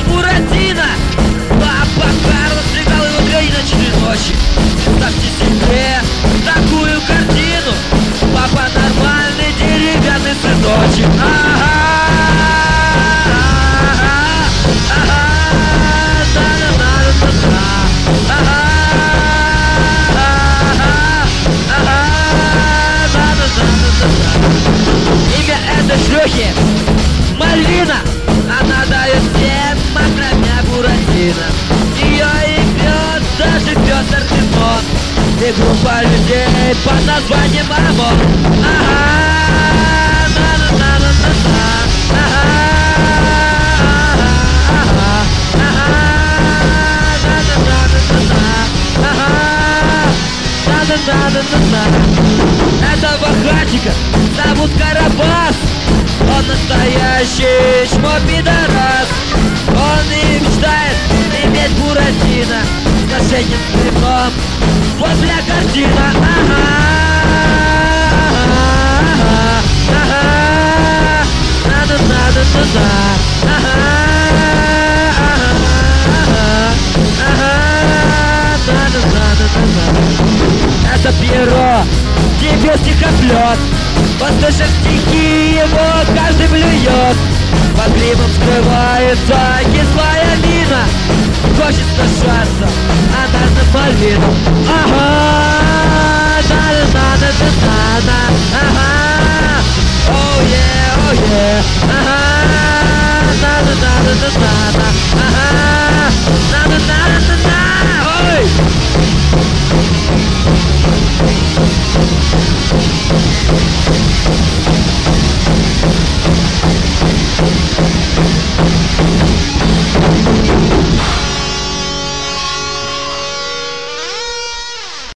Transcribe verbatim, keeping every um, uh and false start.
Буратино. Папа Карлос летал его две ночные ночи. Ставьте себе такую картину. Папа нормальный деревянный сыночек. Ага, ага, ага, да-да-да-да-да. Ага, ага, ага, да-да-да-да-да. Имя этой шлюхи Мальвина. Она дает всем макромя Буратино. Ее и пьет даже Петр Тимон. И группа людей под названием ОМОН. Ага, на-на-на-на-на-на. Ага, ага, ага, на-на-на-на-на-на. Ага, на-на-на-на-на. Этого хатика зовут Карабас. Он настоящий чмо-пидорас. Он и мечтает иметь Буратино с ношением цветом. Вот бля картина. Ага, ага, ага, на-на-на-на-на-на. Ага, ага, ага, на-на-на-на-на. Это Пьеро, тебе стихоплет. Послушав стихи его каждый блюет. Под гримом скрывается кислая мина. Хочет сношаться анальным Мальвином. Ага, на-на-на-на-на-на. Ага, оу-е, оу-е. Ага.